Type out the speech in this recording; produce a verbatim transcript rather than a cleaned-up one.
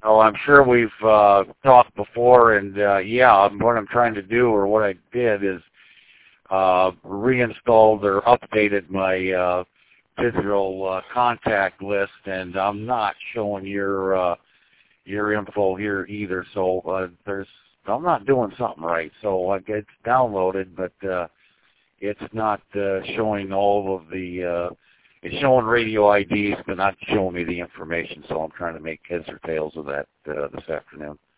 Oh, I'm sure we've uh, talked before, and uh, yeah, what I'm trying to do, or what I did, is uh, reinstalled or updated my uh, digital uh, contact list, and I'm not showing your uh, your info here either. So uh, there's I'm not doing something right. So uh, it's downloaded, but uh, it's not uh, showing all of the. Uh, it's showing radio I Ds, but not showing me the information. So I'm trying to make heads or tails of that uh, this afternoon.